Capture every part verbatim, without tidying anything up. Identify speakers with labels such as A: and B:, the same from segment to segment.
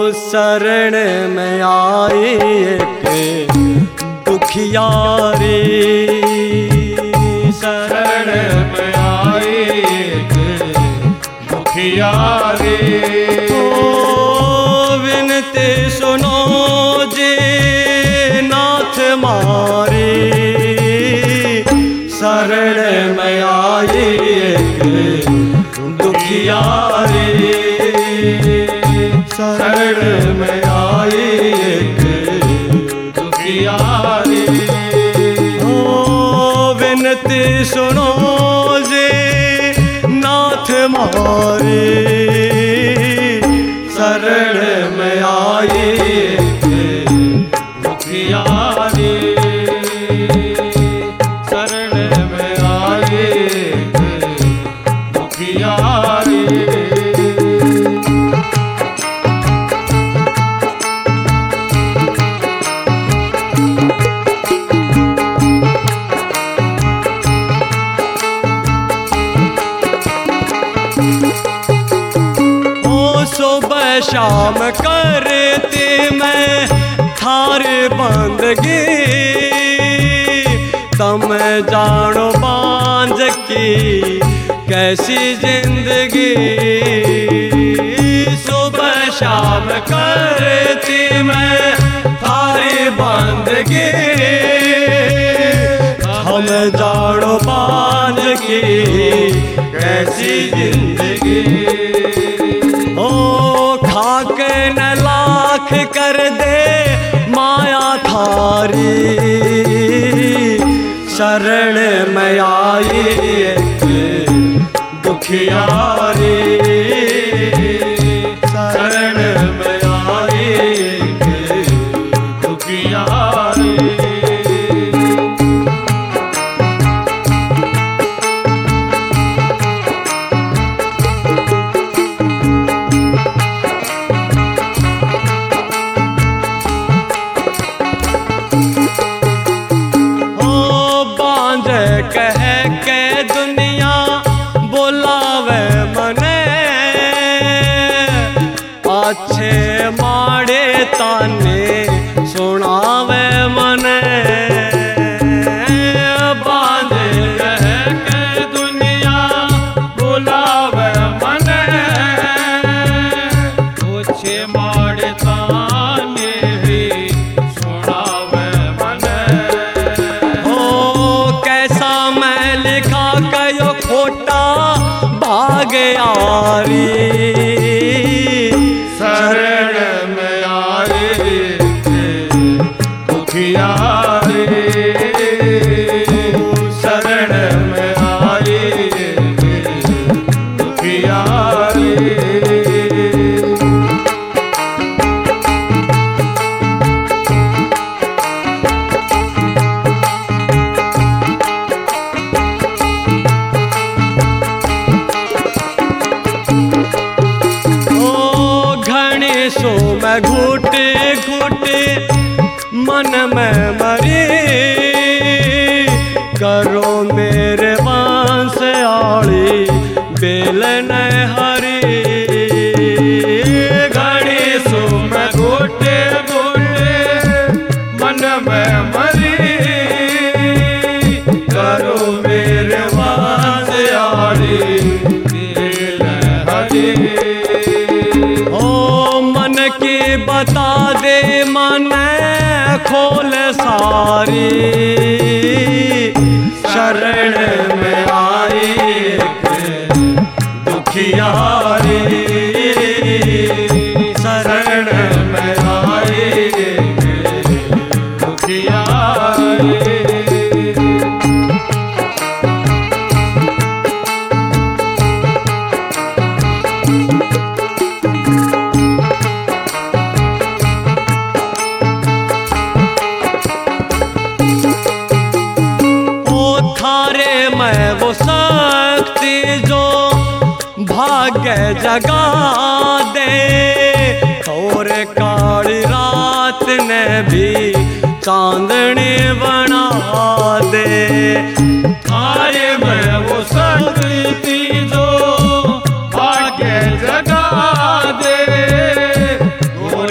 A: शरण में आई एक दुखियारी,
B: शरण में आई एक दुखियारी।
A: ओ विनती सुनो जी नाथ मारी, शरण में आई एक दुखियारी,
B: शरण में आई एक दुखियारी।
A: ओ विनती सुनो जी नाथ मारी, शरण में आई एक
B: दुखियारी, शरण में आई एक दुखियारी।
A: सुबह शाम करती मैं थारे बंदगी, तम जानो बांझ की कैसी जिंदगी। सुबह शाम करती मैं थारी बंदगी, हम जानो बांझ की कैसी जिंदगी। ओ खाके न लाख कर दे माया थारी, शरण में आई एक दुखियारी,
B: शरण में आई एक दुखियारी।
A: कह के दुनिया बोलावे मने, अच्छे माड़े ताने सुनावे मने।
B: बांधे कह के दुनिया बोलावे मने, अच्छे माड़े ताने भी सुनावे मने।
A: लिखा कयो खोटा भाग यारी,
B: शरण में आई दुखियारी, शरण में आई दुखियारी।
A: सो मैं घूटे घूटे मन में मरी, करो मेरे बांस आड़ी बेल न हरी।
B: घड़ी सो मैं घूटे घूटे मन में मरी, करो मेरे बांस आड़ी बेल न हरी।
A: की बता दे मन खोल सारी, शरण में आई एक दुखियारी, शरण में आई एक दुखियारी। मैं वो शक्ति जो भाग्य जगा दे, और काली रात ने भी चांदनी बना दे।
B: आए मैं वो शक्ति जो भाग्य जगा दे,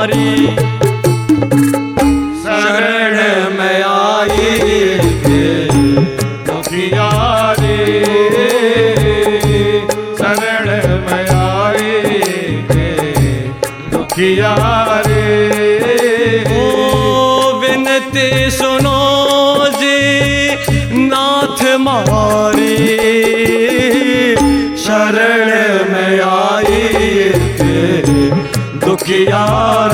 A: हमारी
B: शरण में आई के दुखिया रे, शरण में आई के दुखिया रे।
A: ओ विनती सुनो जी नाथ मारी, शरण में आई के दुखिया